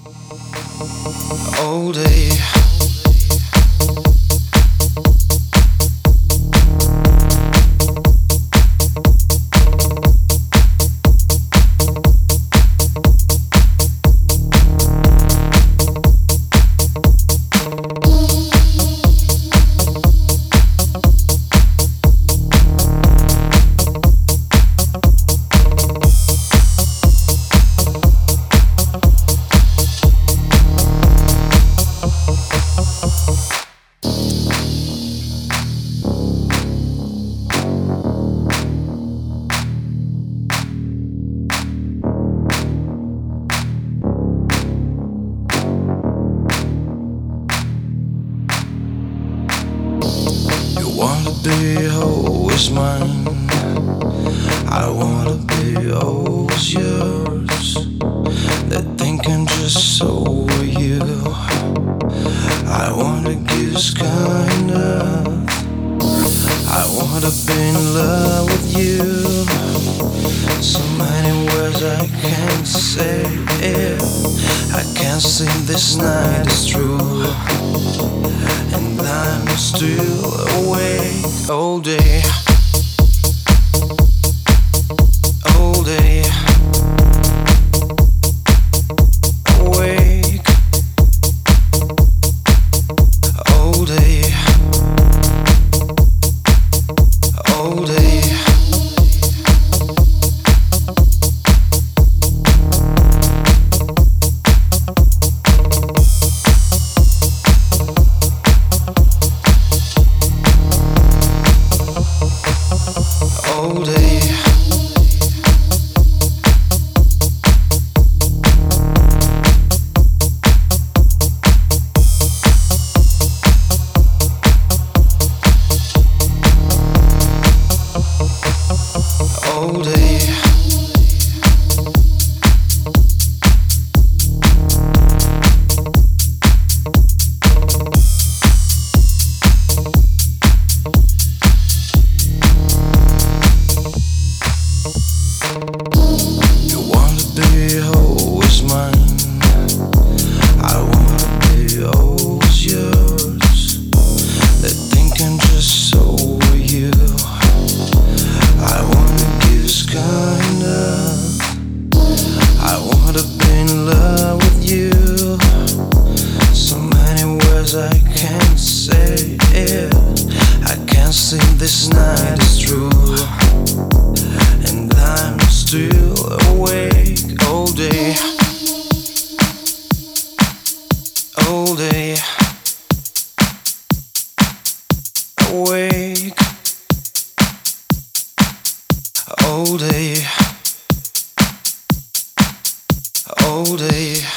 all day. Wanna be always mine. I wanna be always yours. They think I'm just over you. I wanna give kind of. I wanna be in love with you. So many words I can't say it. I can't sing this night is true. And I'm still awake all day. All day. Awake. All day. All day. All day. All day. You wanna be always mine. I wanna be always yours. They think I'm just over you. I wanna give kind of. I wanna be in love with you. So many words I can't say it. I can't sing this night is true. And I'm still awake all day. All day. Awake. All day. All day.